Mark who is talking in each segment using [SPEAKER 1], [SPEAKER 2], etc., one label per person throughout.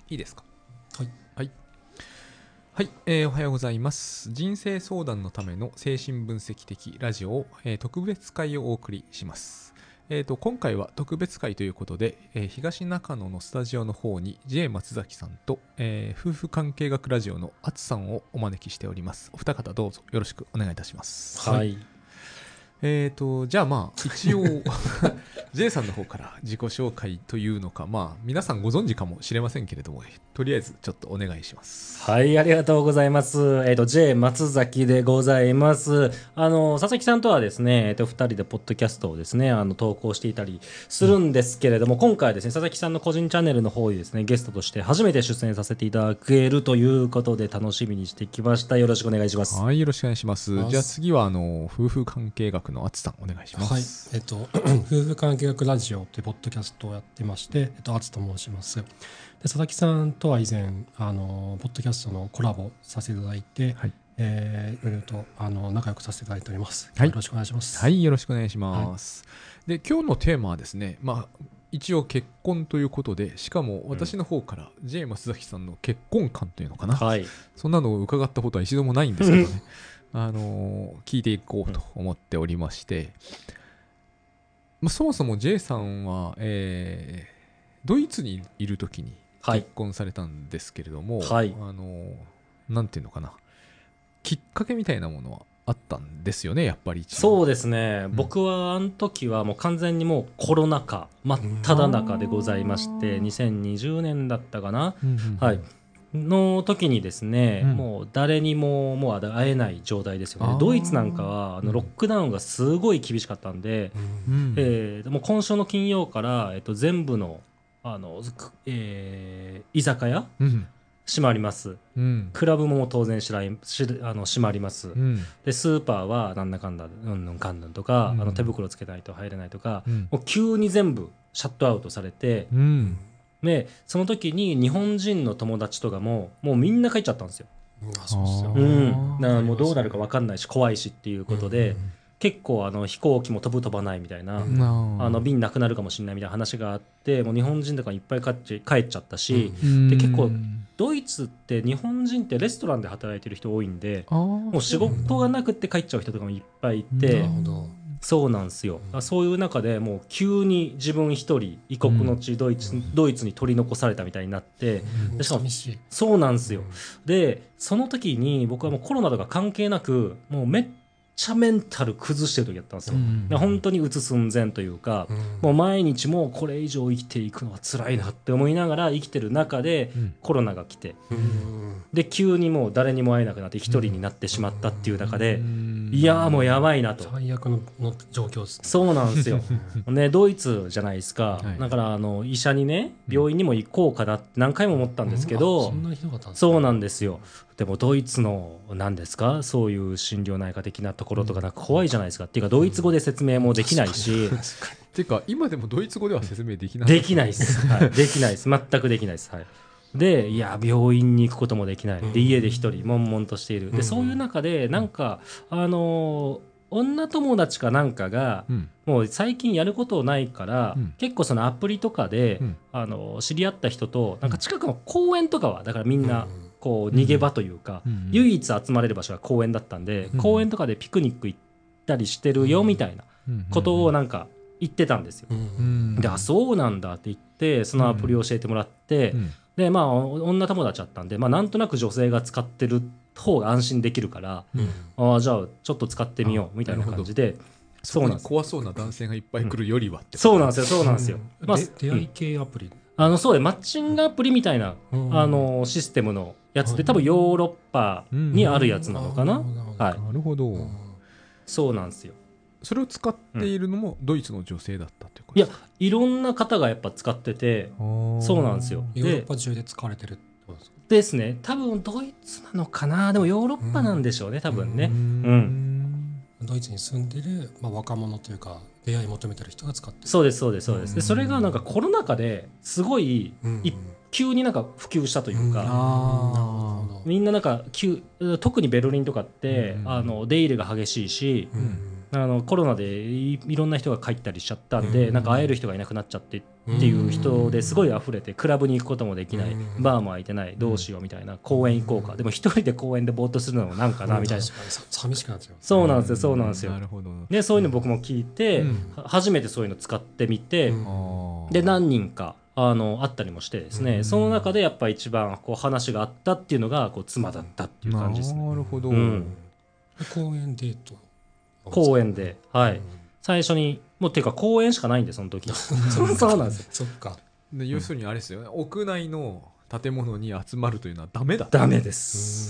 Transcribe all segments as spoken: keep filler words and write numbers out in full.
[SPEAKER 1] いいですか。
[SPEAKER 2] はい
[SPEAKER 1] はい、はい、えー、おはようございます。人生相談のための精神分析的ラジオ、えー、特別会をお送りします。えー、と今回は特別会ということで、えー、東中野のスタジオの方に ジェイ 松崎さんと、えー、夫婦関係学ラジオのあつさんをお招きしております。お二方どうぞよろしくお願いいたします。
[SPEAKER 2] はい。
[SPEAKER 1] えーとじゃあまあ一応J さんの方から自己紹介というのか、まあ皆さんご存知かもしれませんけれども、とりあえずちょっとお願いします。
[SPEAKER 2] はい、ありがとうございます。えっ、ー、と J 松崎でございます。あの佐々木さんとはですね、えっ、ー、とふたりでポッドキャストをですね、あの投稿していたりするんですけれども、うん、今回はですね佐々木さんの個人チャンネルの方にですねゲストとして初めて出演させていただけるということで楽しみにしてきました。よろしくお願いします。
[SPEAKER 1] はい、よろしくお願いします。じゃあ次はあの夫婦関係学のあつさんお願いします。
[SPEAKER 3] はい、えっ、ー、と夫婦関係学ラジオというポッドキャストをやってまして、えっ、ー、とあつと申します。で佐々木さんとは以前あのポッドキャストのコラボさせていただいて、はい、えー、いろいろとあの仲良くさせていただいております。はい、よろしくお願いします。
[SPEAKER 1] はい、よろしくお願いします。はい、で今日のテーマはですね、まあ一応結婚ということで、しかも私の方から ジェイ 松崎さんの結婚観というのかな、はい、そんなのを伺ったことは一度もないんですけどねあの聞いていこうと思っておりまして、まあ、そもそも J さんは、えー、ドイツにいる時に結婚されたんですけれども、はい、あのなんていうのかな、きっかけみたいなものはあったんですよね、やっぱり。
[SPEAKER 2] そうですね、うん、僕はあの時はもう完全にもうコロナ禍真っ只中でございまして、にせんにじゅうねんだったかな、うんうんうん、はいの時にですね、うん、もう誰にももう会えない状態ですよね。ドイツなんかはあのロックダウンがすごい厳しかったんで、うん、えー、もう今週の金曜から、えっと、全部の、あの、えー、居酒屋、うん、閉まります、うん、クラブも当然しらいしあの閉まります、うん、でスーパーはなんだかんだうんぬんかんぬんとか、うん、あの手袋つけないと入れないとか、うん、もう急に全部シャットアウトされて、うん、でその時に日本人の友達とかももうみんな帰っちゃったんですよ。
[SPEAKER 3] あ、そうですよ、
[SPEAKER 2] うん、だからもうどうなるか分かんないし怖いしっていうことで、うんうん、結構あの飛行機も飛ぶ飛ばないみたいな、うん、あの便なくなるかもしれないみたいな話があって、もう日本人とかいっぱい帰っち帰っちゃったし、うん、で結構ドイツって日本人ってレストランで働いてる人多いんで、もう仕事がなくって帰っちゃう人とかもいっぱいいて、なるほど、そうなんですよ、うん、そういう中でもう急に自分一人異国の地、うん、ドイツ、ドイツに取り残されたみたいになって、うん、でしかもそうなんですよ、うん、でその時に僕はもうコロナとか関係なくもうめっちゃメンタル崩してる時だったんですよ、うん、本当にうつ寸前というか、うん、もう毎日もうこれ以上生きていくのは辛いなって思いながら生きてる中でコロナが来て、うん、で急にもう誰にも会えなくなって一人になってしまったっていう中で、うん、いやーもうやばいなと、
[SPEAKER 3] 最悪 の, の状況ですね。
[SPEAKER 2] そうなんですよね、ドイツじゃないですか、はい、だからあの医者にね病院にも行こうかなって何回も思ったんですけど、うん、そんなひどかったんですか。そうなんですよ。でもドイツの何ですか、そういう心療内科的なところとかなんか怖いじゃないですか、うん、っていうかドイツ語で説明もできないし、うん、
[SPEAKER 1] っていうか今でもドイツ語では説明できない
[SPEAKER 2] できないです、はい、できないです、全くできないです、はい、でいや病院に行くこともできない、で家で一人悶々としている、でそういう中でなんかあのー女友達かなんかが、うん、もう最近やることないから、うん、結構そのアプリとかで、うん、あの知り合った人となんか近くの公園とかはだからみんなこう逃げ場というか、うん、唯一集まれる場所が公園だったんで、うん、公園とかでピクニック行ったりしてるよみたいなことをなんか言ってたんですよ、うん、であそうなんだって言ってそのアプリを教えてもらって、うん、でまあ女友達だったんで、まあ、なんとなく女性が使ってる方が安心できるから、うん、あじゃあちょっと使ってみようみたいな感じで、
[SPEAKER 1] そこに怖そうな男性がいっぱい来るよりはって、
[SPEAKER 2] うん、そうなんですよそうなんですよ、
[SPEAKER 3] うん、まあ、出会い系アプリ、うん、
[SPEAKER 2] あのそうでマッチングアプリみたいな、うん、あのシステムのやつで多分ヨーロッパにあるやつなのかな、うん、はい、
[SPEAKER 1] なるほど、うん、
[SPEAKER 2] そうなんですよ。
[SPEAKER 1] それを使っているのもドイツの女性だったってこと
[SPEAKER 2] ですか。いやいろんな方がやっぱ使ってて、そうなんですよ。
[SPEAKER 3] ヨーロッパ中で使われてるってことですか。
[SPEAKER 2] ですね、多分ドイツなのかな、でもヨーロッパなんでしょうね、うん、多分ね、うん、
[SPEAKER 3] ドイツに住んでる、まあ、若者というか出会い求めてる人が使ってる。
[SPEAKER 2] そうですそうですそうです。でそれがなんかコロナ禍ですごい、うん、急になんか普及したというか、うん、あみんななんか急特にベルリンとかって、うん、あの出入りが激しいし、うん、 あのコロナで い, いろんな人が帰ったりしちゃったんで、うん、なんか会える人がいなくなっちゃってっていう人ですごい溢れて、クラブに行くこともできない、うん、バーも開いてない、どうしようみたいな、公園行こうか、でも一人で公園でぼーっとするのもなんかなみたいな、
[SPEAKER 3] 寂しくなっちゃう。
[SPEAKER 2] そうなんですよ、そうなんですよ。
[SPEAKER 1] なるほど。
[SPEAKER 2] でそういうの僕も聞いて、うん、初めてそういうの使ってみて、うん、で何人かあのあったりもしてですね、うん、その中でやっぱ一番こう話があったっていうのがこう妻だったっていう感じですね。
[SPEAKER 1] なるほど、うん、
[SPEAKER 3] 公園デート、
[SPEAKER 2] 公園で、はい、うん、最初にもうていうか公園しかないんでその時そうなんですよ。
[SPEAKER 3] そっか。
[SPEAKER 1] で要するにあれですよね、うん、屋内の建物に集まるというのはダメだ。
[SPEAKER 2] ダメです。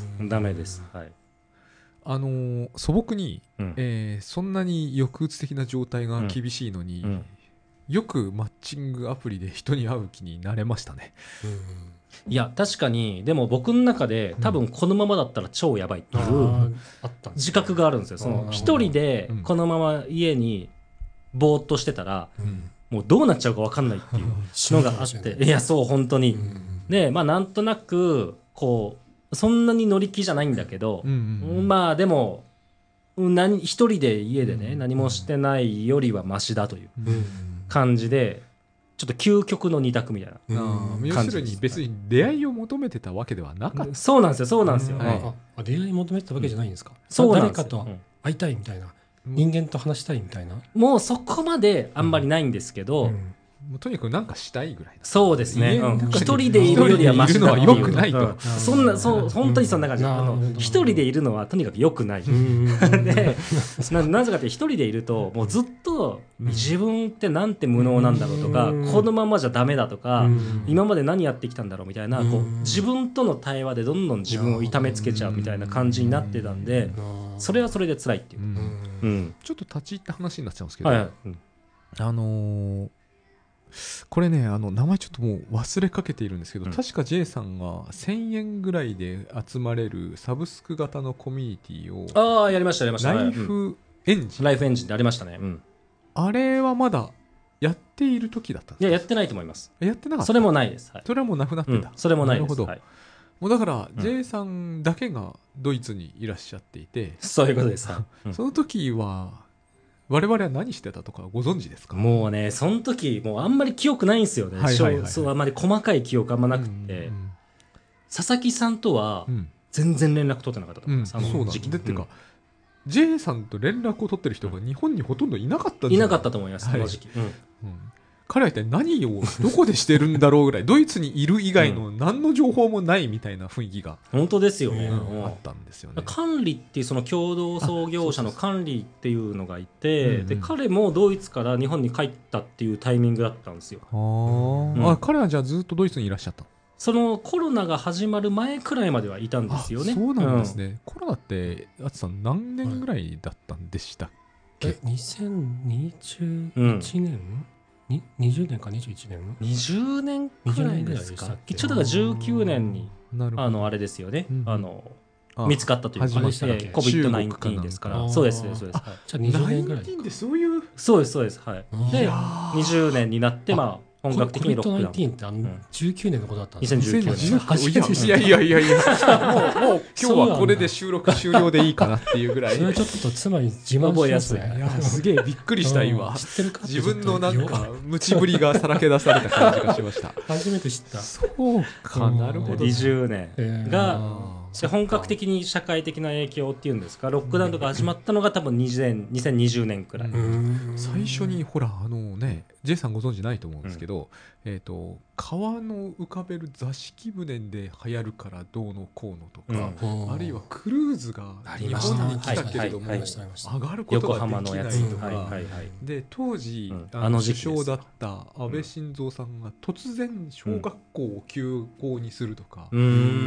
[SPEAKER 2] ダメです。はい。
[SPEAKER 1] あのー、素朴に、うん、えー、そんなに抑うつ的な状態が厳しいのに、うんうん、よくマッチングアプリで人に会う気になれましたね。
[SPEAKER 2] いや確かに、でも僕の中で多分このままだったら超やばいっていう自覚があるんですよ。その一人でこのまま家にぼーっとしてたら、うん、もうどうなっちゃうか分かんないっていうのがあって、いやそう本当に、うん、でまあなんとなくこうそんなに乗り気じゃないんだけど、うんうん、まあでも何一人で家でね、うん、何もしてないよりはマシだという感じで、ちょっと究極の二択みたいな感じです。
[SPEAKER 1] 要するに別に出会いを求めてたわけではなかった。
[SPEAKER 2] そうなんですよ、そうなんですよ、はい、
[SPEAKER 3] あ出会い求めてたわけじゃないんですか。
[SPEAKER 2] そうなんですよ。
[SPEAKER 3] 誰かと会いたいみたいな、うん、人間と話したいみたいな、
[SPEAKER 2] もうそこまであんまりないんですけど、うんうん、
[SPEAKER 1] もうとにかくなんかしたいぐらい。
[SPEAKER 2] そうですね、うん、一人でいるよりはマシだっていう。
[SPEAKER 1] 一人でいるのは良くないと、うん、
[SPEAKER 2] そんなそう本当にそんな感じ。あの一人でいるのはとにかく良くないで、な, なぜかって一人でいるともうずっと自分ってなんて無能なんだろうとか、このままじゃダメだとか、今まで何やってきたんだろうみたいな、こう自分との対話でどんどん自分を痛めつけちゃうみたいな感じになってたんで、それはそれで辛いっていう、うんうん、
[SPEAKER 1] ちょっと立ち入った話になっちゃうんですけど、はいはい、うん、あのーこれね、あの名前ちょっともう忘れかけているんですけど、うん、確か J さんがせんえんぐらいで集まれるサブスク型のコミュニティを、
[SPEAKER 2] ああやりましたやりました、
[SPEAKER 1] ライフエンジン、
[SPEAKER 2] ライフエンジンでありましたね、うん、
[SPEAKER 1] あれはまだやっている時だったんですか。
[SPEAKER 2] いややってないと思います。
[SPEAKER 1] やってなかった。
[SPEAKER 2] それもないです、はい、
[SPEAKER 1] それはもうなくなってた、うん、
[SPEAKER 2] それもないです。
[SPEAKER 1] なるほど、
[SPEAKER 2] はい、
[SPEAKER 1] もうだから、うん、J さんだけがドイツにいらっしゃっていて、
[SPEAKER 2] そういうことです、
[SPEAKER 1] うん、その時は我々は何してたとかご存知ですか。
[SPEAKER 2] もうねその時もうあんまり記憶ないんですよね、はいはいはいはい、そうあんまり細かい記憶あんまなくて、うんうん、佐々木さんとは全然連絡取ってなかったと思います、うん、あの時期、
[SPEAKER 1] そうなんでっていうか、うん、J さんと連絡を取ってる人が日本にほとんどいなかったんじゃない。
[SPEAKER 2] いなかったと思います、はい、あの時期、うんうん、
[SPEAKER 1] 彼は一体何をどこでしてるんだろうぐらいドイツにいる以外の何の情報もないみたいな雰囲気が、
[SPEAKER 2] 本当ですよね、
[SPEAKER 1] うん、あったんですよね。
[SPEAKER 2] 管理っていうその共同創業者の管理っていうのがいて、で彼もドイツから日本に帰ったっていうタイミングだったんですよ。
[SPEAKER 1] あ、うん、あ彼はじゃあずっとドイツにいらっしゃった。
[SPEAKER 2] そのコロナが始まる前くらいまではいたんですよね。
[SPEAKER 1] そうなんですね、うん、コロナってあつさん何年ぐらいだったんでしたっけ。
[SPEAKER 3] えにせんにじゅういちねん、うんにじゅうねんかにじゅういちねん
[SPEAKER 2] にじゅうねんくらいですか。一応だからじゅうきゅうねんにあのあれですよね、うん、あのあ見つかったというか、ね、コビッドナインティーン ですから。そうですそうです、はい、
[SPEAKER 3] じゃあにじゅうねんぐらい
[SPEAKER 1] でそういう
[SPEAKER 2] そうですそうです、はい、でにじゅうねんになってまあ本格的にロックダウン。
[SPEAKER 3] コビッドナインティーンってあのじゅうきゅうねんのことだったんです
[SPEAKER 2] か。にせんじゅうきゅうねん初めて知った。
[SPEAKER 1] いやいやいやいやもうもう今日はこれで収録終了でいいかなっていうぐらい。
[SPEAKER 3] それちょっと妻に自慢しますね。
[SPEAKER 1] いやすげえびっくりした今。知ってるか。自分のなんかムチぶりがさらけ出された感じがしました。
[SPEAKER 3] 初めて知った。
[SPEAKER 1] そうか、なるほど。
[SPEAKER 2] にじゅうねんがで本格的に社会的な影響っていうんですか、ロックダウンとか始まったのが多分にせんにじゅうねんくらい。
[SPEAKER 1] 最初にほらあのね J さんご存知ないと思うんですけど、うん、えーと川の浮かべる座敷船で流行るからどうのこうのとか、うん、あるいはクルーズが日本に来たけれども上がることができないとかで、当時、うん、あの首相だった安倍晋三さんが突然小学校を休校にするとか、うん、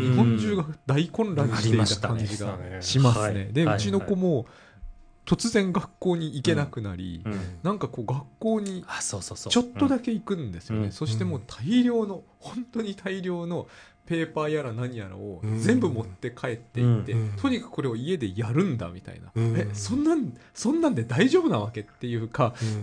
[SPEAKER 1] 日本中が大混乱していた感じがしますね。で、うちの子も突然学校に行けなくなり、うん、なんかこう学校にちょっとだけ行くんですよね。そしてもう大量の本当に大量のペーパーやら何やらを全部持って帰っていって、うん、とにかくこれを家でやるんだみたいな、うん、えそんなんそんなんで大丈夫なわけっていうか、うん、なんか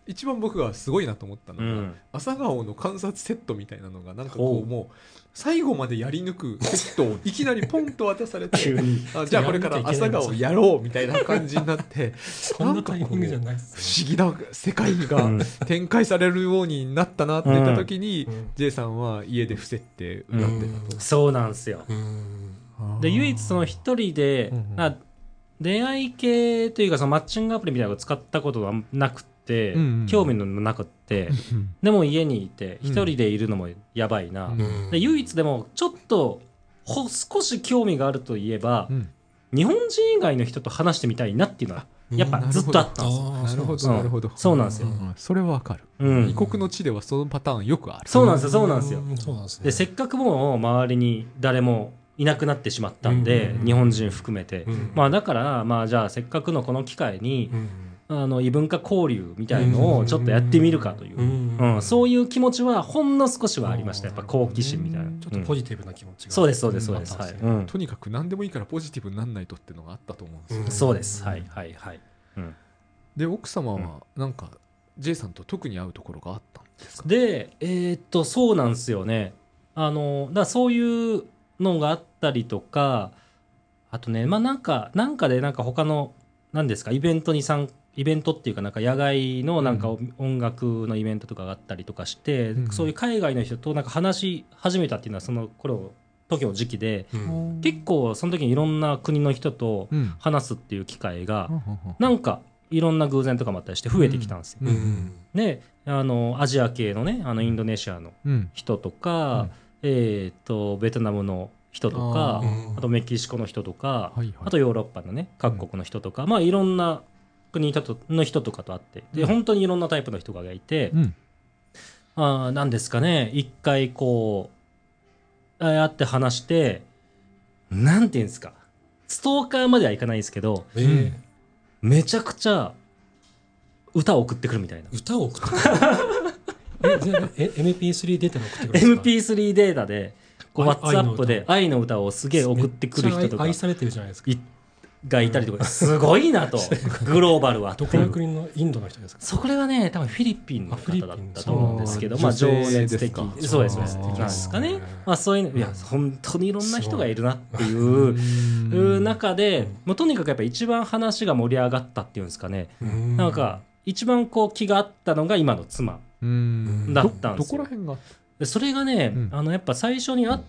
[SPEAKER 1] 一番僕がすごいなと思ったのが、うん、朝顔の観察セットみたいなのがなんかこうもう最後までやり抜くセットをいきなりポンと渡されてあじゃあこれから朝顔やろうみたいな感じになって
[SPEAKER 3] そんなタイミングじゃないっす
[SPEAKER 1] ね、不思議な世界が展開されるようになったなって言った時に、うん、J さんは家で伏せって歌ってたと、
[SPEAKER 2] うん、そうなんですよ。で唯一その一人で、うんうん、出会い系というかそのマッチングアプリみたいなのを使ったことはなくて、うんうん、興味のなくってでも家にいて一人でいるのもやばいな、うん、で唯一でもちょっとほ少し興味があるといえば、うん、日本人以外の人と話してみたいなっていうのはやっぱずっとあったんですよ。
[SPEAKER 1] なるほどなるほど、
[SPEAKER 2] そうなんですよ、うん、
[SPEAKER 1] それはわかる、うん、異国の地ではそのパターンよくある。
[SPEAKER 2] そうなんですよそうなんですよ、うん、そうなんですね。でせっかくもう周りに誰もいなくなってしまったんで、うん、日本人含めて、うん、まあだからまあじゃあせっかくのこの機会に、うん、あの異文化交流みたいのをちょっとやってみるかという、うんうん、そういう気持ちはほんの少しはありました。やっぱ好奇心みたいな、
[SPEAKER 3] ちょっとポジティブな気持ちが、
[SPEAKER 2] そうですそうですそうです、はい、うん、
[SPEAKER 1] とにかく何でもいいからポジティブになんないとっていうのがあったと思うんですよ、ね、
[SPEAKER 2] そうですはいはいはい、うん、
[SPEAKER 1] で奥様はなんか J さんと特に会うところがあったんですか？
[SPEAKER 2] でえー、っとそうなんですよね。あのだからそういうのがあったりとか、あとねまあなんかなんかでなんか他の何ですかイベントに参イベントっていうかなんか野外のなんか音楽のイベントとかがあったりとかして、うん、そういう海外の人となんか話し始めたっていうのはその頃時の時期で、うん、結構その時にいろんな国の人と話すっていう機会が、うん、なんかいろんな偶然とかもあったりして増えてきたんですよ、うんうん、であのアジア系のねあのインドネシアの人とか、うんえー、とベトナムの人とか あ, あとメキシコの人とか、はいはい、あとヨーロッパのね各国の人とか、うん、まあいろんな国の人とかと会ってで、うん、本当にいろんなタイプの人がいて、うん、あなんですかね一回こう会って話してなんていうんですかストーカーまではいかないんですけど、えー、めちゃくちゃ歌を送ってくるみたいな。
[SPEAKER 3] 歌を送ってくるえ エムピースリー データで送ってくるんですか？
[SPEAKER 2] エムピースリー データでこう WhatsApp で愛の歌をすげえ送ってくる人とか
[SPEAKER 3] 愛されてるじゃないですか
[SPEAKER 2] がいたりとかすごいなとグローバルは
[SPEAKER 3] どこの国のインドの人ですか？
[SPEAKER 2] それはね多分フィリピンの方だったと思うんですけどまあ情熱的そうですなんですかね。まあそういうのいや本当にいろんな人がいるなっていう中でもうとにかくやっぱ一番話が盛り上がったっていうんですかね。なんか一番こう気があったのが今の妻
[SPEAKER 1] うん
[SPEAKER 2] だったんですよ。
[SPEAKER 1] どこら辺が
[SPEAKER 2] それがね、うん、あのやっぱ最初に会って、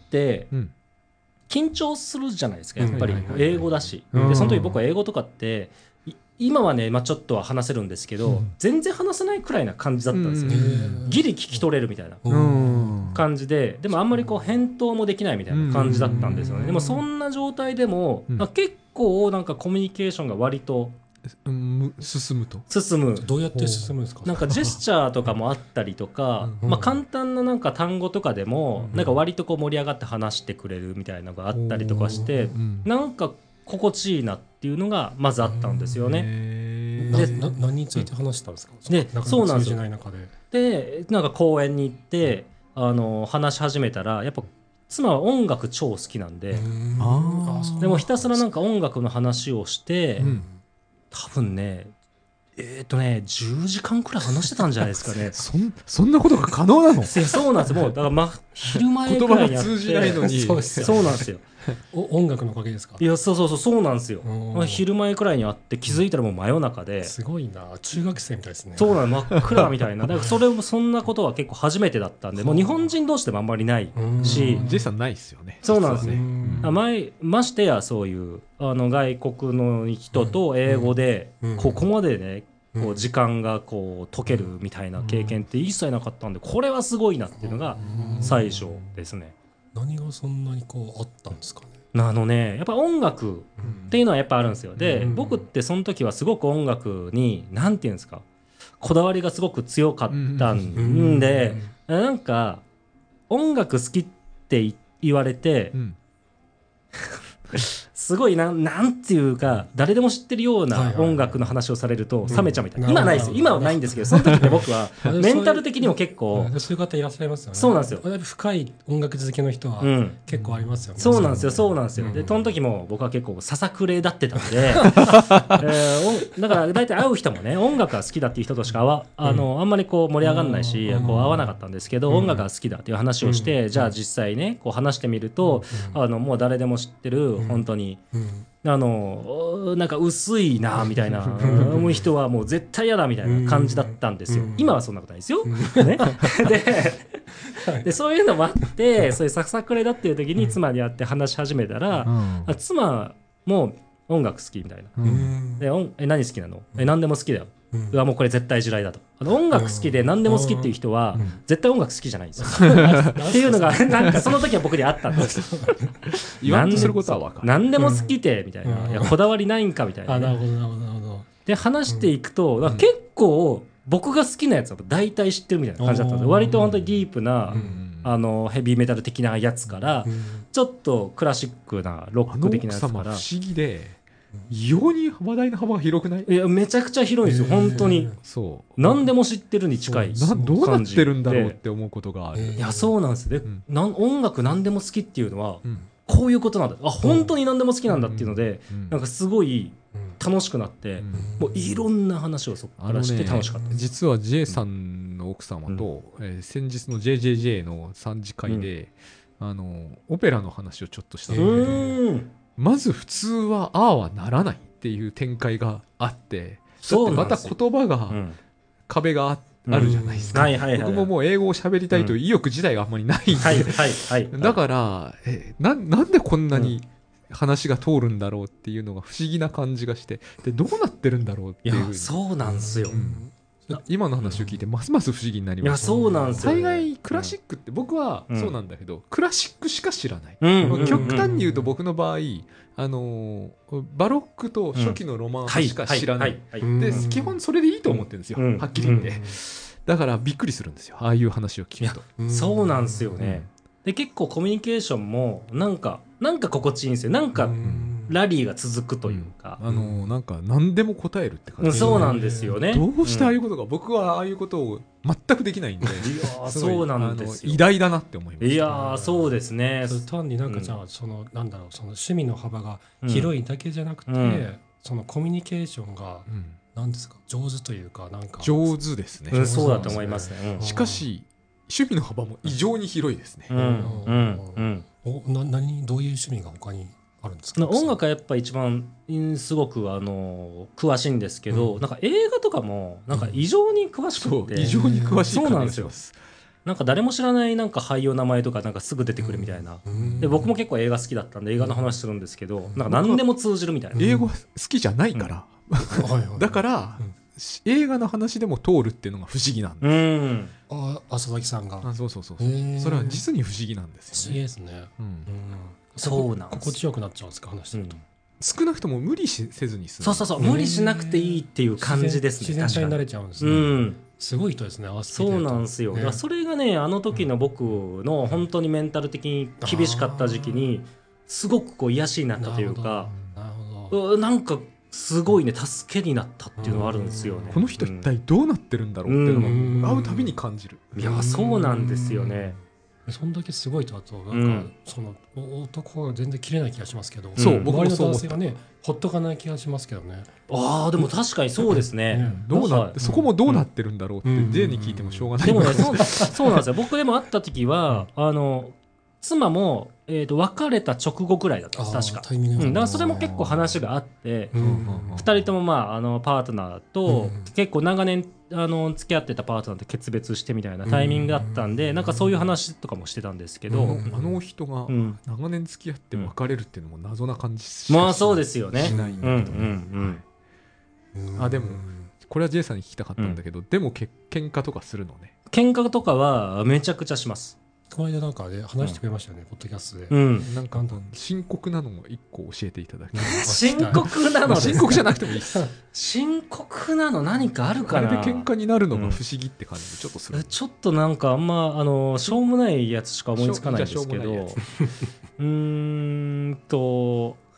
[SPEAKER 2] うん、緊張するじゃないですかやっぱり英語だし、うん、でその時僕は英語とかって今はね、まあ、ちょっとは話せるんですけど、うん、全然話せないくらいな感じだったんですよ、うん、ギリ聞き取れるみたいな感じででもあんまりこう返答もできないみたいな感じだったんですよね。でもそんな状態でも、うん、結構なんかコミュニケーションが割と
[SPEAKER 1] うん、進むと
[SPEAKER 2] 進む
[SPEAKER 3] どうやって進むんですか？
[SPEAKER 2] なんかジェスチャーとかもあったりとか、うんまあ、簡単ななんか単語とかでもなんか割とこう盛り上がって話してくれるみたいなのがあったりとかして、うん、なんか心地いいなっていうのがまずあったんですよね。
[SPEAKER 3] でな何について話したんですか？
[SPEAKER 2] でそうなんですよ。でなんか公園に行ってあの話し始めたらやっぱ妻は音楽超好きなんであでもひたすらなんか音楽の話をして、うん多分ねえっ、ー、とねじゅうじかんくらい話してたんじゃないですかね
[SPEAKER 1] そ, んそんなことが可能なの？
[SPEAKER 2] そうなんですもうだから、ま、昼前くらいにやって
[SPEAKER 1] 言葉が通じないのに
[SPEAKER 2] そうそうなんですよ
[SPEAKER 3] お音楽のおかげですか？
[SPEAKER 2] いやそうそうそうそうなんですよ。昼前くらいに会って気づいたらもう真夜中で、
[SPEAKER 3] すごいな中学生みたいですね。
[SPEAKER 2] そうなの真っ暗みたいなだからそれもそんなことは結構初めてだったんでもう日本人同士でもあんまりないし
[SPEAKER 1] J さんないですよね。
[SPEAKER 2] そうなんですね。前ましてやそういうあの外国の人と英語でここまでねこう時間がこう解けるみたいな経験って一切なかったんでこれはすごいなっていうのが最初ですね。
[SPEAKER 3] 何がそんなにこうあったんですかね？
[SPEAKER 2] あのねやっぱ音楽っていうのはやっぱあるんですよ。で僕ってその時はすごく音楽に何て言うんですかこだわりがすごく強かったんでなんか音楽好きって言われて、うんすごいな、なんていうか誰でも知ってるような音楽の話をされると冷めちゃうみたいな、今ないですよ、今はないんですけど、その時で僕はメンタル的にも結構
[SPEAKER 3] そういう方いらっしゃいますよね。
[SPEAKER 2] そうなんですよ、
[SPEAKER 3] 深い音楽好きの人は結構ありますよね、
[SPEAKER 2] うん、そうなんですよそうなんですよ。でその時も僕は結構ささくれだってたんで、えー、だから大体会う人もね音楽が好きだっていう人としかああの、うん、あんまりこう盛り上がらないし、うん、こう会わなかったんですけど、うん、音楽が好きだっていう話をして、うん、じゃあ実際ねこう話してみると、うん、あのもう誰でも知ってる、うん、本当に、うんあのなんか薄いなみたいな思う人はもう絶対嫌だみたいな感じだったんですよ。今はそんなことないですよ、ね、で, でそういうのもあってそういうささくれだっていう時に妻に会って話し始めたら、うん、妻も音楽好きみたいな、うん、で音え何好きなのえ何でも好きだよ、うん、うわもうこれ絶対地雷だと。あの音楽好きで何でも好きっていう人は絶対音楽好きじゃないんですよっていうのがなんかその時は僕にあったんです
[SPEAKER 1] 言わんとすることは分かる。
[SPEAKER 2] 何でも好きでみたいな、うん、いやこだわりないんかみたいな、ね、
[SPEAKER 3] あなるほどなるほどなるほど。
[SPEAKER 2] で話していくと、うん、結構僕が好きなやつは大体知ってるみたいな感じだったんで、割と本当にディープな、うん、あのヘビーメタル的なやつから、うん、ちょっとクラシックなロック的なやつから。あの奥様
[SPEAKER 1] 不思議で異様に話題の幅が広くない？
[SPEAKER 2] いやめちゃくちゃ広いんですよ、本当に。そう何でも知ってるに近い
[SPEAKER 1] な。どうなってるんだろうって思うことがある。
[SPEAKER 2] いやそうなんですよ、うん、なん音楽何でも好きっていうのは、うん、こういうことなんだ、あ本当に何でも好きなんだっていうので、うん、なんかすごい楽しくなって、うん、もういろんな話をそこからして楽しかったです、
[SPEAKER 1] ね、実は J さんの奥様と、うんえー、先日の ジェイジェイジェイ のさん次会で、うん、あのオペラの話をちょっとしたんだけど、うんまず普通はああはならないっていう展開があって、だってまた言葉が壁が あ,、うん、あるじゃないですか、うんはいはいはい、僕ももう英語を喋りたいという意欲自体があんまりないんで、うんはいはいはい、だからえ な, なんでこんなに話が通るんだろうっていうのが不思議な感じがして、でどうなってるんだろうっていう。い
[SPEAKER 2] やそうなんですよ、うん
[SPEAKER 1] 今の話を聞いてますます不思議になります。
[SPEAKER 2] いやそうなんですよ、ね、
[SPEAKER 1] 大概クラシックって僕はそうなんだけど、うん、クラシックしか知らない、うん、極端に言うと僕の場合あのバロックと初期のロマンスしか知らない、で基本それでいいと思ってるんですよ、うん、はっきり言って、うん、だからびっくりするんですよああいう話を聞くと。
[SPEAKER 2] そうなんですよね、うん、で結構コミュニケーションもなんかなんか心地いいんですよ。なんかラリーが続くというか、
[SPEAKER 1] うん、あのなんか何でも答えるって感じ、
[SPEAKER 2] そうなんですよね。
[SPEAKER 1] どうしてああいうことが、うん、僕はああいうことを全くできないんで、い
[SPEAKER 2] やそうなんですよ。
[SPEAKER 1] 偉大だなって思います。
[SPEAKER 2] いやそうですね。
[SPEAKER 3] それ単になんかじゃあ、うん、そのなんだろうその趣味の幅が広いだけじゃなくて、うん、そのコミュニケーションが、うん、なんですか上手というかなんか
[SPEAKER 1] 上手ですね。
[SPEAKER 2] うん、そうだと思いますね。
[SPEAKER 1] うん、しかし趣味の幅も異常に広いですね。
[SPEAKER 2] うんうんうん、
[SPEAKER 3] おな何どういう趣味が他にあるんですか？
[SPEAKER 2] 音楽はやっぱ一番すごくあの詳しいんですけど、うん、なんか映画とかもなんか異常に詳しくて、
[SPEAKER 1] うん、異常に詳しい
[SPEAKER 2] そうなんですよ。なんか誰も知らないなんか俳優の名前とかなんかすぐ出てくるみたいな、うん、で僕も結構映画好きだったんで映画の話するんですけど、なんか何でも通じるみたいな。
[SPEAKER 1] 英語好きじゃないから、うん、だから、うん、映画の話でも通るっていうのが不思議なんです。うん、
[SPEAKER 3] あ佐々木さんが
[SPEAKER 1] あそうそうそうそう、それは実に不思議なんですよね。
[SPEAKER 3] 不思議ですね。うんうん
[SPEAKER 2] そうなんです。
[SPEAKER 3] 心地よくなっちゃうんですか話してると、うん、
[SPEAKER 1] 少なくとも無理しせずに済む。
[SPEAKER 2] そうそうそう無理しなくていいっていう感じですね。
[SPEAKER 3] 自然体になれちゃうんですね、うん、すごい人ですね。
[SPEAKER 2] そうなんですよ、ね、それがねあの時の僕の本当にメンタル的に厳しかった時期にすごくこう癒しになったというか、なるほどなんかすごいね助けになったっていうのはあるんですよね。
[SPEAKER 1] この人一体どうなってるんだろうっていうのが会うたびに感じる。
[SPEAKER 2] いやそうなんですよね。
[SPEAKER 3] そんだけすごいとあとなんか、うん、その男は全然切れない気がしますけど、
[SPEAKER 1] そう、うん、僕もそう思った。
[SPEAKER 3] 周りの男性がねほっとかない気がしますけどね。
[SPEAKER 2] ああでも確かにそうですね、ね
[SPEAKER 1] どうなって、そこもどうなってるんだろうって、うん、J に聞いてもしょうがない。
[SPEAKER 2] でもねそう、そうなんですよ。僕でも会った時はあの妻も、えー、と別れた直後ぐらいだったんです確か、うん、だからそれも結構話があって、うん、ふたりとも、まあ、あのパートナーと、うん、結構長年あの付き合ってたパートナーと決別してみたいなタイミングだったんで、うん、なんかそういう話とかもしてたんですけど、
[SPEAKER 1] うん、あの人が長年付き合って別れるっていうのも謎な感じし、
[SPEAKER 2] うん、まあそうですよね。
[SPEAKER 1] しないんだけど、うんうんうん、あでもこれは J さんに聞きたかったんだけど、うん、でもけ喧嘩とかするのね。
[SPEAKER 2] 喧嘩とかはめちゃくちゃします。
[SPEAKER 3] この間なんかね話してくれましたよね、うん、ポッドキャストで、
[SPEAKER 1] うん、なんか深刻なのも一個教えていただきます。
[SPEAKER 2] 深刻なのですか？
[SPEAKER 1] 深刻じゃなくてもいいです。
[SPEAKER 2] 深刻なの何かあるかな。
[SPEAKER 1] あれで喧嘩になるのが不思議って感じでちょっとする、うん、
[SPEAKER 2] ちょっとなんかあんまあのしょうもないやつしか思いつかないんですけどうーんと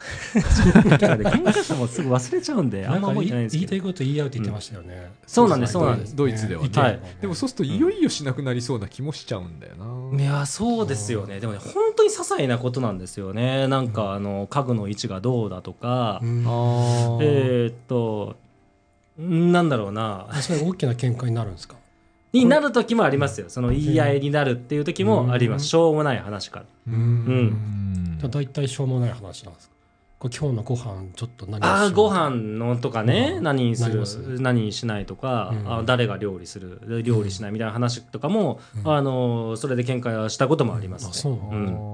[SPEAKER 2] 喧嘩してもすぐ忘れちゃうんであんま覚えてないんですけど、
[SPEAKER 3] 言いたいこと言い合うって言ってましたよね、うん、
[SPEAKER 2] そうなんですそうなんです、
[SPEAKER 1] ドイツではね、はい、でもそうするといよいよしなくなりそうな気もしちゃうんだよな、
[SPEAKER 2] うん、いやそうですよね。でもね本当に些細なことなんですよね。なんかあの家具の位置がどうだとか、うん、えー、っとなんだろうな、
[SPEAKER 3] それ大きな喧嘩になるんですか？
[SPEAKER 2] になる時もありますよ。その言い合いになるっていう時もあります。しょうもない話から。うん。
[SPEAKER 3] だいたいしょうもない話なんですか？これ今日のご飯ちょっと何にしよう。
[SPEAKER 2] ああご飯のとかね、何にする何にしないとか、うん、あ誰が料理する料理しないみたいな話とかも、うん、あのそれで喧嘩したこともありますね。あそう、うん、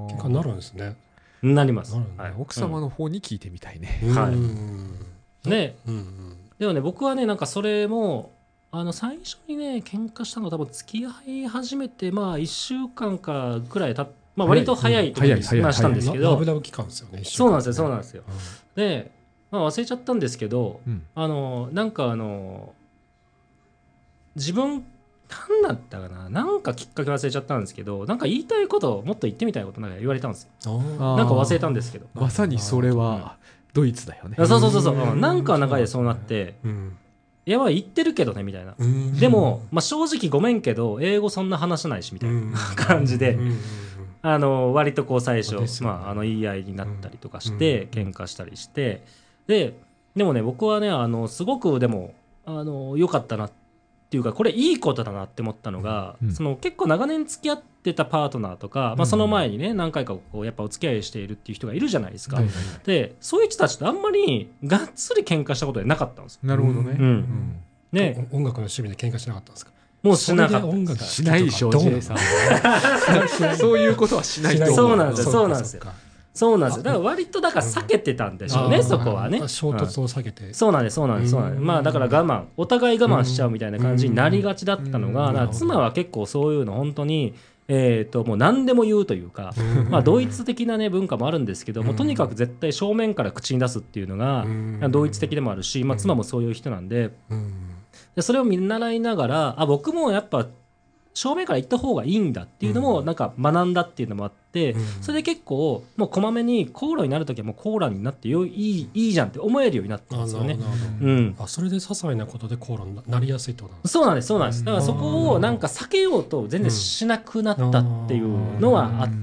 [SPEAKER 3] 喧嘩になるんですね。
[SPEAKER 2] なります。
[SPEAKER 1] なるね、はい、奥様の方に聞いてみたいね。
[SPEAKER 2] うん、はいね、うんうん、でもね僕はねなんかそれもあの最初にね喧嘩したの多分付き合い始めてまあいっしゅうかんかぐらいたっまあ割と早い時にしたんですけど、
[SPEAKER 3] ラブラブ期間ですよね。
[SPEAKER 2] そうなんですよそうなんですよ。で、まあ、忘れちゃったんですけど、うん、あのなんかあの自分何だったかな、なんかきっかけ忘れちゃったんですけど、なんか言いたいこともっと言ってみたいことなんか言われたんですよ。なんか忘れたんですけど、
[SPEAKER 1] まさにそれはドイツだよね。
[SPEAKER 2] そうそうそうそう、なんかの中でそうなって、うん、いやまあ言ってるけどねみたいな、でも、まあ、正直ごめんけど英語そんな話せないしみたいな感じで、あの割とこう最初、ね、まあ、あの言い合いになったりとかして、喧嘩したりして、ででもね僕はねあのすごくでもあの良かったなっていうかこれいいことだなって思ったのが、うん、その結構長年付き合ってたパートナーとか、まあ、その前にね何回かこうやっぱお付き合いしているっていう人がいるじゃないですか、うん、でそういう人たちとあんまりがっつり喧嘩したことはなかったんです。
[SPEAKER 1] なるほどね、うんうん、
[SPEAKER 3] ね音楽の趣味で喧嘩しなかったんですか？
[SPEAKER 2] もうしなかった。
[SPEAKER 3] 音楽
[SPEAKER 1] しないでしょ J さんそういうことはしないと思う。
[SPEAKER 2] そうなんですよそうなんですよそうなんですよ。だから割とだから避けてたんでしょうね、そこはね。
[SPEAKER 3] 衝突を避けて、
[SPEAKER 2] うん、そうなんですそうなんですそうなんです。まあだから我慢お互い我慢しちゃうみたいな感じになりがちだったのが、だから妻は結構そういうの本当にえーともう何でも言うというか、まあドイツ的なね文化もあるんですけども、とにかく絶対正面から口に出すっていうのがドイツ的でもあるし、まあ妻もそういう人なんで、でそれを見習いながらあ僕もやっぱ正面から言った方がいいんだっていうのもなんか学んだっていうのもあって、それで結構もうこまめに口論になるときはもう口論になってよいいいいじゃんって思えるようになったんですよね。
[SPEAKER 3] うん、あそれで些細なことで口論になりやすいってことなんですか？
[SPEAKER 2] そうなんですそうなんです。だからそこをなんか避けようと全然しなくなったっていうのはあって、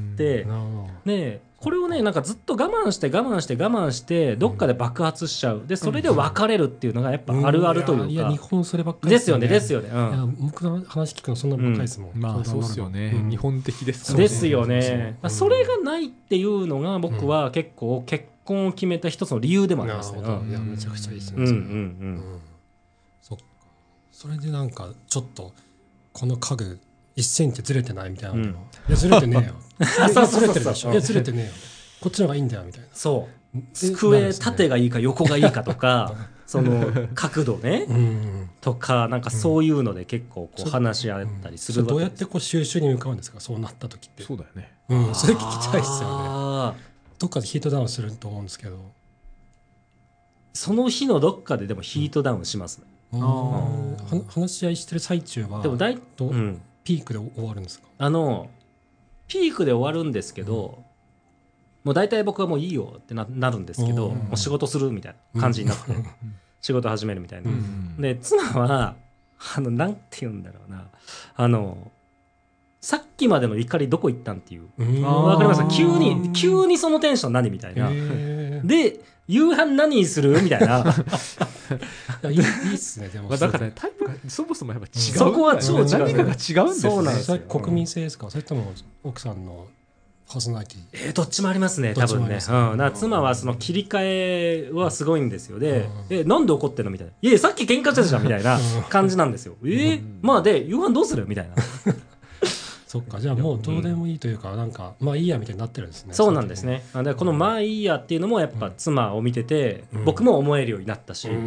[SPEAKER 2] ねこれをねなんかずっと我慢して我慢して我慢してどっかで爆発しちゃう。でそれで別れるっていうのがやっぱあるあるというか、うん、いや
[SPEAKER 3] 日本そればっか
[SPEAKER 2] りですよねですよね、うん、
[SPEAKER 3] いや僕の話聞くのそんなばっかりですもん、
[SPEAKER 1] うん、まあそうですよね、うん、日本的です
[SPEAKER 2] ねですよね、うん、それがないっていうのが僕は結構結婚を決めた一つの理由でもありますね、
[SPEAKER 3] うん、いやめちゃくちゃいいですね、うんうんうんうん、そっかそれでなんかちょっとこの家具いっセンチずれてないみたいな、うん、いやずれてねえよいやずれてるでしょいやずれてねえよこっちの方がいいんだよみたいな。
[SPEAKER 2] そう机縦がいいか横がいいかとかその角度ねうんとかなんかそういうので結構こう話し合ったりするわけです。
[SPEAKER 3] どうやってこう収集に向かうんですかそうなった時って。
[SPEAKER 1] そうだよね、
[SPEAKER 3] うん、それ聞きたいですよね。どっかでヒートダウンすると思うんですけど
[SPEAKER 2] その日のどっかででもヒートダウンしますね、
[SPEAKER 3] うん、あ話し合いしてる最中は
[SPEAKER 2] でもだい
[SPEAKER 3] と、うん、ピークで終わるんですか？
[SPEAKER 2] あのピークで終わるんですけど、うんもう大体僕はもういいよって な, なるんですけど、もう仕事するみたいな感じになって、仕事始めるみたいな、で妻はあのなんて言うんだろうなあのさっきまでの怒りどこ行ったんっていう、わかりますか？急に急にそのテンション何みたいなで夕飯何にするみたいない
[SPEAKER 3] い, いいっすねでも、
[SPEAKER 1] まあ、だからねタイプがそもそもやっぱ違う、
[SPEAKER 2] そこは超違う、
[SPEAKER 1] 何かが違うんですよ。
[SPEAKER 2] そうなんですよ。
[SPEAKER 3] 国民性ですか？それとも奥さんのパーソナリティ、
[SPEAKER 2] えー、どっちもありますね多分ね、うん、だ妻はその切り替えはすごいんですよ。で、うん、えなんで怒ってんのみたいな、いやさっき喧嘩してたじゃんみたいな感じなんですよ。えー、まあで夕飯どうするみたいな
[SPEAKER 3] そっかじゃあもうどうでもいいというか、うん、なんかまあいいやみたいになってるんですね。
[SPEAKER 2] そうなんですね。でこのまあいいやっていうのもやっぱ妻を見てて、うん、僕も思えるようになったし、うん、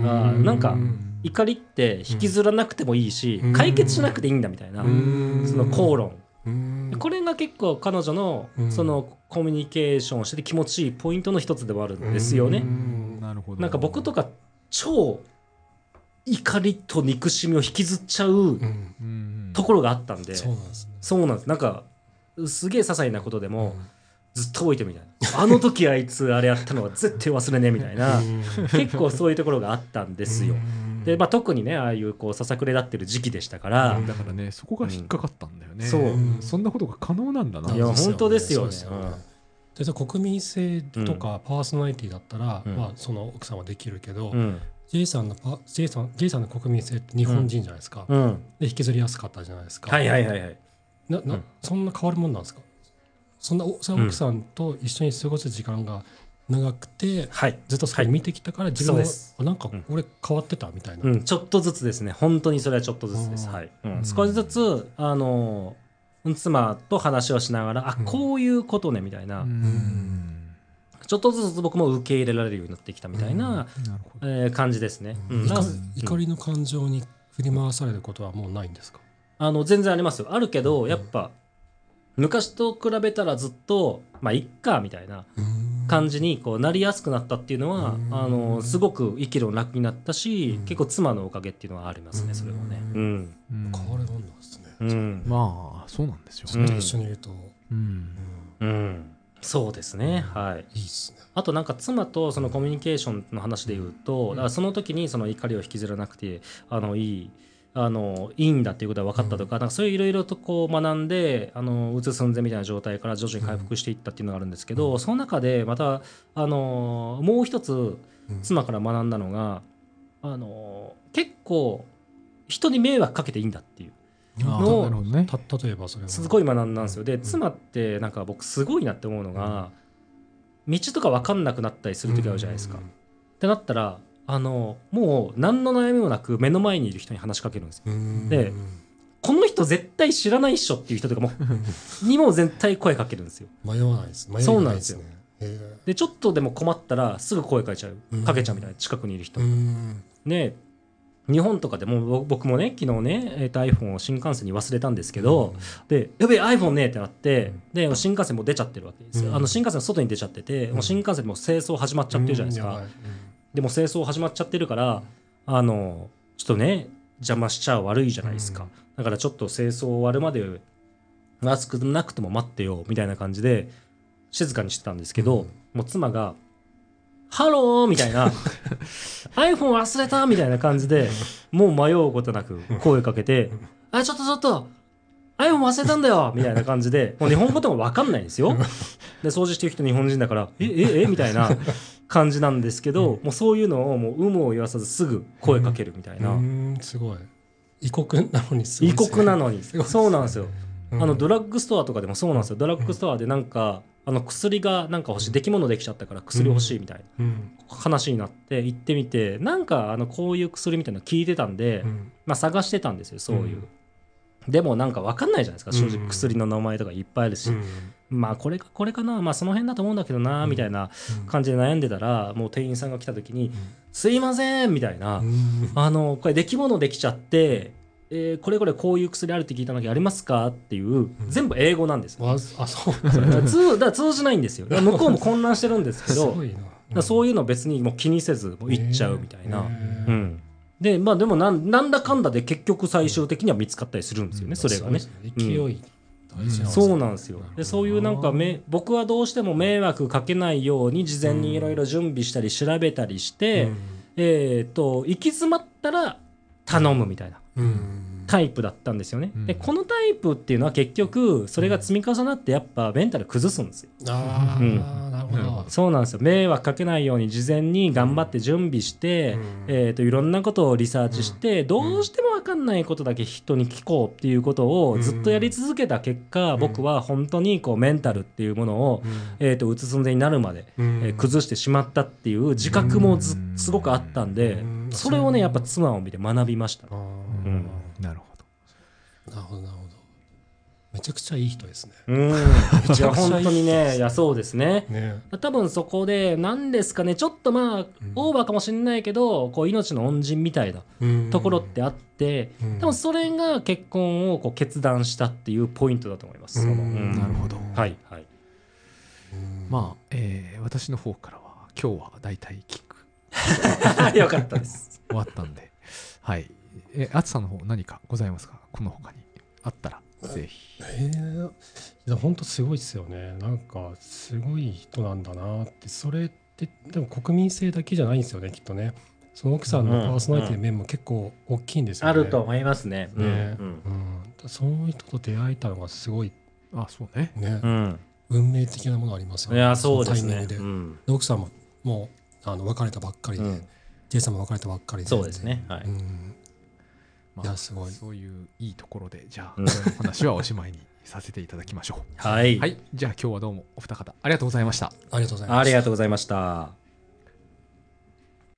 [SPEAKER 2] なんか怒りって引きずらなくてもいいし、うん、解決しなくていいんだみたいな、うん、その口論これが結構彼女のそのコミュニケーションをしてて気持ちいいポイントの一つではあるんですよね。
[SPEAKER 1] なるほど。
[SPEAKER 2] なんか僕とか超怒りと憎しみを引きずっちゃうところがあったんで、そうなんですね。そうなんです。なんかすげえ些細なことでもずっと覚えてるみたいなあの時あいつあれやったのは絶対忘れねえみたいな結構そういうところがあったんですよ。で、まあ、特にねああいうこうささくれ立ってる時期でしたから、
[SPEAKER 1] だからねそこが引っかかったんだよね、
[SPEAKER 2] うん、そう、
[SPEAKER 1] そんなことが可能なんだな。
[SPEAKER 2] いや本当ですよね。
[SPEAKER 3] で国民性とかパーソナリティだったら、うんまあ、その奥さんはできるけど、うん、J さんのパ J さん J さんの国民性って日本人じゃないですか、うん、で引きずりやすかったじゃないですか。
[SPEAKER 2] はいはいはいはい
[SPEAKER 3] なな、うん、そんな変わるもんなんですか。そんなその奥さんと一緒に過ごす時間が長くて、うん、ずっとそれ見てきたから自分はなんか俺変わってたみたいな、
[SPEAKER 2] うん、ちょっとずつですね。本当にそれはちょっとずつです、はいうん、少しずつあの妻と話をしながら、あこういうことねみたいな、うん、ちょっとずつ僕も受け入れられるようになってきたみたいな、うんえー、感じですね、
[SPEAKER 3] うん、怒, 怒りの感情に振り回されることはもうないんですか。
[SPEAKER 2] あの全然ありますよ。あるけど、うん、やっぱ昔と比べたらずっとまあいっかみたいな感じにこうなりやすくなったっていうのは、あのすごく生きるの楽になったし、結構妻のおかげっていうのはありますね。それはね、うん、
[SPEAKER 3] 変わるもんなんですね、
[SPEAKER 1] うん、まあそうなんですよ
[SPEAKER 3] ね。一緒にいると、
[SPEAKER 2] うんうん、そうですね、はい、
[SPEAKER 3] いいっすね。
[SPEAKER 2] あとなんか妻とそのコミュニケーションの話で言うと、だからその時にその怒りを引きずらなくてあのいいあのいいんだっていうことが分かったとか、うん、なんかそういういろいろとこう学んであのうつ寸前みたいな状態から徐々に回復していったっていうのがあるんですけど、うん、その中でまたあのもう一つ妻から学んだのが、あの結構人に迷惑かけていいんだっていうのを、
[SPEAKER 3] ね、た例えばそれは
[SPEAKER 2] すごい学んだんですよ。で妻ってなんか僕すごいなって思うのが、道とか分かんなくなったりする時あるじゃないですか、うん、ってなったらあのもう何の悩みもなく目の前にいる人に話しかけるんですよ。でこの人絶対知らないっしょっていう人とかもにも絶対声かけるんですよ。
[SPEAKER 3] 迷わないです。迷わないですね。
[SPEAKER 2] そうなんですよ。でちょっとでも困ったらすぐ声かけちゃうかけちゃうみたいな、近くにいる人ね。日本とかでも僕もね昨日ね、えー、と iPhone を新幹線に忘れたんですけど、でやべえ iPhone ねってなって、で新幹線も出ちゃってるわけですよ。あの新幹線の外に出ちゃってて、もう新幹線も清掃始まっちゃってるじゃないですか。でも清掃始まっちゃってるからあのちょっとね邪魔しちゃ悪いじゃないですか、うん、だからちょっと清掃終わるまで暑くなくても待ってよみたいな感じで静かにしてたんですけど、うん、もう妻がハローみたいなiPhone 忘れたみたいな感じでもう迷うことなく声かけてあちょっとちょっと iPhone 忘れたんだよみたいな感じでもう日本語でも分かんないんですよ。で掃除してる人日本人だからえええみたいな感じなんですけど、うん、もうそういうのをもう有無を言わさずすぐ声かけるみたいな、
[SPEAKER 3] うん、すごい異国なのにすごい
[SPEAKER 2] 異国なのにそうなんですよ、うん、あのドラッグストアとかでもそうなんですよ。ドラッグストアでなんかあの薬がなんか欲しい、出来物できちゃったから薬欲しいみたいな話になって行ってみて、なんかあのこういう薬みたいなの聞いてたんで、まあ、探してたんですよそういう、でもなんか分かんないじゃないですか正直薬の名前とかいっぱいあるし、まあこれかこれかなまあその辺だと思うんだけどなみたいな感じで悩んでたら、もう店員さんが来た時にすいませんみたいな、あのこれ出来物できちゃってえー、これこれこういう薬あるって聞いたのにありますかっていう、うん、全部英語なんですよ。
[SPEAKER 3] あ, あそう
[SPEAKER 2] だ通だから通じないんですよ。向こうも混乱してるんですけどすごいな、うん、だそういうの別にもう気にせずもう行っちゃうみたいな、えーうん、でまあでもな ん, なんだかんだで結局最終的には見つかったりするんですよね、うん、それがね、
[SPEAKER 3] 勢い、
[SPEAKER 2] うん、そうなんですよ。でそういうなんかめ僕はどうしても迷惑かけないように事前にいろいろ準備したり調べたりして、うん、えー、と行き詰まったら頼むみたいな、うんタイプだったんですよね、うん、でこのタイプっていうのは結局それが積み重なってやっぱメンタル崩すんですよ。
[SPEAKER 3] あ、うん、なるほど。
[SPEAKER 2] そうなんですよ。迷惑かけないように事前に頑張って準備して、うんえー、といろんなことをリサーチして、うん、どうしても分かんないことだけ人に聞こうっていうことをずっとやり続けた結果、うん、僕は本当にこうメンタルっていうものを、うんえー、とうつ寸前になるまで、うんえー、崩してしまったっていう自覚もずすごくあったんで、うん、それをねやっぱ妻を見て学びました。うん
[SPEAKER 1] なるほ
[SPEAKER 3] どなるほどなるほど。めちゃくちゃいい人ですね。
[SPEAKER 2] うんいや本当にねいやそうです ね, ね多分そこで何ですかねちょっとまあ、うん、オーバーかもしれないけどこう命の恩人みたいなところってあって、うん、多分それが結婚をこう決断したっていうポイントだと思います。
[SPEAKER 1] うん
[SPEAKER 2] そのうん、
[SPEAKER 1] なるほど。
[SPEAKER 2] はいはい。
[SPEAKER 1] まあ、えー、私の方からは今日はだいたいキッ
[SPEAKER 2] クよかったです
[SPEAKER 1] 終わったんではい。え、あつさんの方何かございますか？この他にあったら。 ぜひ。
[SPEAKER 3] えー、いや本当すごいですよね。なんかすごい人なんだなって。それってでも国民性だけじゃないんですよね、きっとね。その奥さんのパーソナリティの面も結構大きいんですよね。
[SPEAKER 2] あると思いますね。
[SPEAKER 3] ね、うん
[SPEAKER 2] うん
[SPEAKER 3] うん、その人と出会えたのがすごい、
[SPEAKER 1] あ、そうね。
[SPEAKER 3] ね、
[SPEAKER 2] うん、
[SPEAKER 3] 運命的なものありますよね。
[SPEAKER 2] いやそうですね。
[SPEAKER 3] そのタイミングで、
[SPEAKER 2] うん、
[SPEAKER 3] で奥さんももうあの別れたばっかりで、うん、ジェイさんも別れたばっかりで、
[SPEAKER 2] そうですね。はい。うん、
[SPEAKER 1] まあ、いやすごいそういういいところでじゃあこの話はおしまいにさせていただきましょう。
[SPEAKER 2] はい、
[SPEAKER 1] はい、じゃあ今日はどうもお二方ありがとうございました。
[SPEAKER 3] ありがとうございました。
[SPEAKER 2] ありがとうございました。